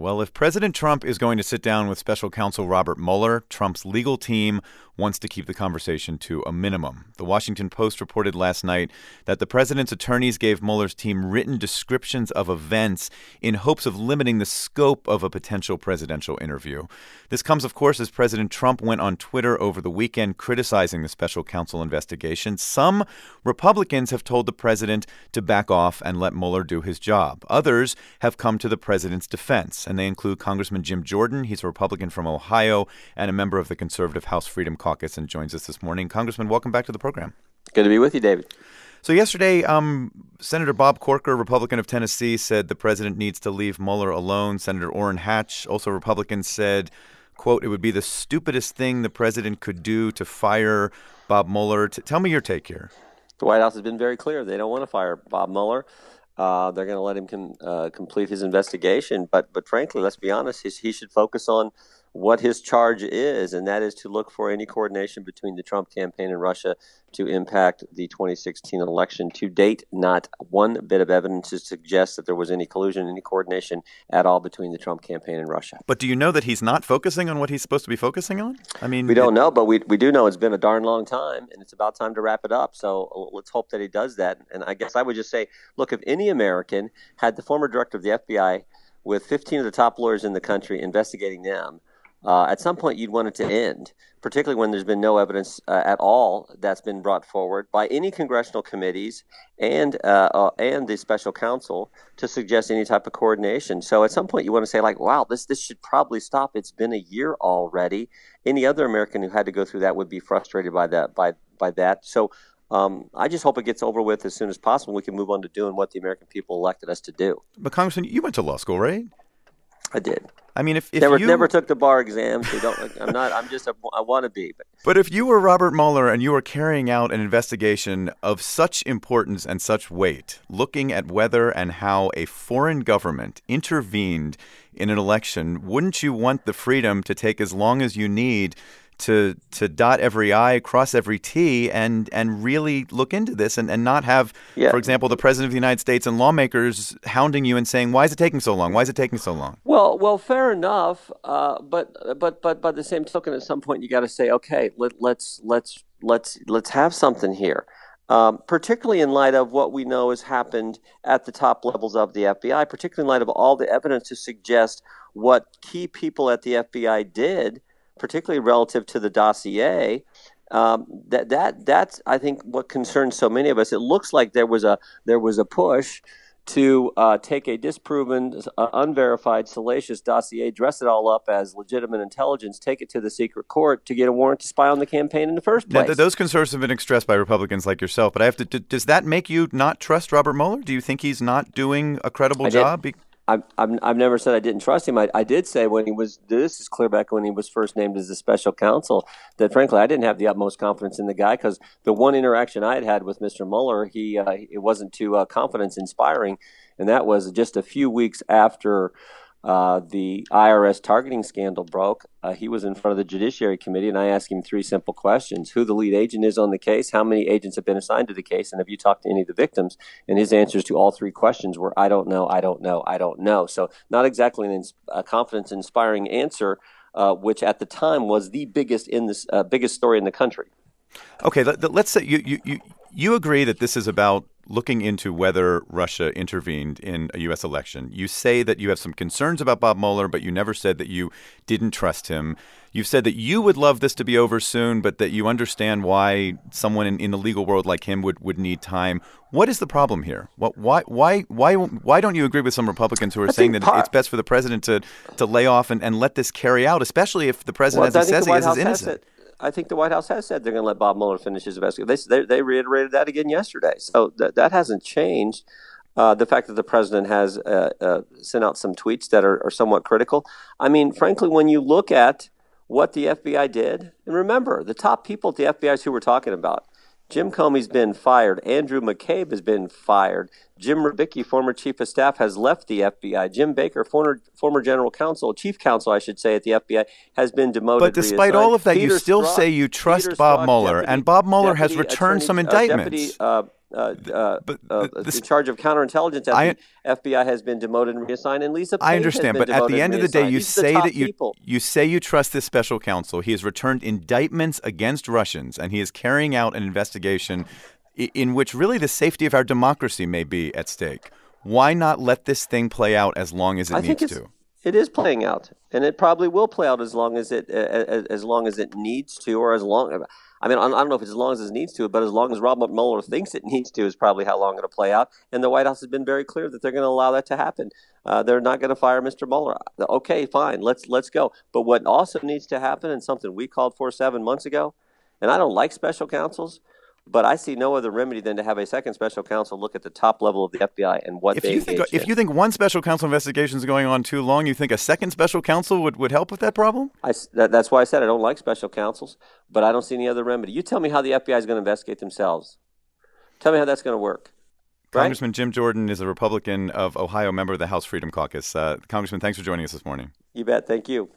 Well, if President Trump is going to sit down with special counsel Robert Mueller, Trump's legal team wants to keep the conversation to a minimum. The Washington Post reported last night that the president's attorneys gave Mueller's team written descriptions of events in hopes of limiting the scope of a potential presidential interview. This comes, of course, as President Trump went on Twitter over the weekend criticizing the special counsel investigation. Some Republicans have told the president to back off and let Mueller do his job. Others have come to the president's defense, and they include Congressman Jim Jordan. He's a Republican from Ohio and a member of the conservative House Freedom Caucus and joins us this morning. Congressman, welcome back to the program. Good to be with you, David. So yesterday, Senator Bob Corker, Republican of Tennessee, said the president needs to leave Mueller alone. Senator Orrin Hatch, also Republican, said, quote, it would be the stupidest thing the president could do to fire Bob Mueller. Tell me your take here. The White House has been very clear. They don't want to fire Bob Mueller. They're going to let him complete his investigation. But frankly, let's be honest, he should focus on what his charge is, and that is to look for any coordination between the Trump campaign and Russia to impact the 2016 election. To date, not one bit of evidence to suggest that there was any collusion, any coordination at all between the Trump campaign and Russia. But do you know that he's not focusing on what he's supposed to be focusing on? I mean, we don't know, but we do know it's been a darn long time, and it's about time to wrap it up. So let's hope that he does that. And I guess I would just say, look, if any American had the former director of the FBI with 15 of the top lawyers in the country investigating them, at some point, you'd want it to end, particularly when there's been no evidence at all that's been brought forward by any congressional committees and the special counsel to suggest any type of coordination. So at some point, you want to say, like, wow, this should probably stop. It's been a year already. Any other American who had to go through that would be frustrated by that. So I just hope it gets over with as soon as possible. We can move on to doing what the American people elected us to do. But Congressman, you went to law school, right? I did. I mean, if never took the bar exam, so I want to be. But if you were Robert Mueller and you were carrying out an investigation of such importance and such weight, looking at whether and how a foreign government intervened in an election, wouldn't you want the freedom to take as long as you need to dot every I, cross every T, and really look into this and not have, for example, the President of the United States and lawmakers hounding you and saying, why is it taking so long? Why is it taking so long? Well, fair enough. But by the same token, at some point you got to say, okay, let's have something here. Particularly in light of what we know has happened at the top levels of the FBI, particularly in light of all the evidence to suggest what key people at the FBI did, particularly relative to the dossier. That's I think what concerns so many of us. It looks like there was a push to take a disproven, unverified, salacious dossier, dress it all up as legitimate intelligence, take it to the secret court to get a warrant to spy on the campaign in the first place. Now, those concerns have been expressed by Republicans like yourself, but I have to. Does that make you not trust Robert Mueller? Do you think he's not doing a credible job? I've never said I didn't trust him. I did say this is clear back when he was first named as the special counsel, that frankly I didn't have the utmost confidence in the guy, because the one interaction I had had with Mr. Mueller, it wasn't too confidence inspiring, and that was just a few weeks after the IRS targeting scandal broke. He was in front of the Judiciary Committee, and I asked him three simple questions: who the lead agent is on the case, how many agents have been assigned to the case, and have you talked to any of the victims? And his answers to all three questions were, I don't know, I don't know, I don't know. So not exactly a confidence-inspiring answer, which at the time was the biggest story in the country. Okay, let's say you agree that this is about looking into whether Russia intervened in a U.S. election. You say that you have some concerns about Bob Mueller, but you never said that you didn't trust him. You've said that you would love this to be over soon, but that you understand why someone in the legal world like him would need time. What is the problem here? Why don't you agree with some Republicans who are saying that it's best for the president to lay off and let this carry out, especially if the president, as he says, is innocent? I think the White House has said they're going to let Bob Mueller finish his investigation. They reiterated that again yesterday. So that hasn't changed. The fact that the president has sent out some tweets that are somewhat critical. I mean, frankly, when you look at what the FBI did, and remember, the top people at the FBI is who we're talking about. Jim Comey's been fired. Andrew McCabe has been fired. Jim Rubicki, former chief of staff, has left the FBI. Jim Baker, former general counsel, chief counsel, I should say, at the FBI, has been demoted. But despite all of that, you still say you trust Bob Mueller, and Bob Mueller has returned some indictments. in charge of counterintelligence at the FBI has been demoted and reassigned, and Lisa Page I understand, but at the end of the day, you say that you say you trust this special counsel. He has returned indictments against Russians, and he is carrying out an investigation in which really the safety of our democracy may be at stake. Why not let this thing play out as long as it needs to? It is playing out, and it probably will play out as long as it needs to, or as long. I mean, I don't know if it's as long as it needs to, but as long as Robert Mueller thinks it needs to is probably how long it'll play out. And the White House has been very clear that they're going to allow that to happen. They're not going to fire Mr. Mueller. Okay, fine, let's go. But what also needs to happen, and something we called for 7 months ago, and I don't like special counsels, but I see no other remedy than to have a second special counsel look at the top level of the FBI and what they engage in. If you think one special counsel investigation is going on too long, you think a second special counsel would help with that problem? That's why I said I don't like special counsels, but I don't see any other remedy. You tell me how the FBI is going to investigate themselves. Tell me how that's going to work. Right? Congressman Jim Jordan is a Republican of Ohio, member of the House Freedom Caucus. Congressman, thanks for joining us this morning. You bet. Thank you.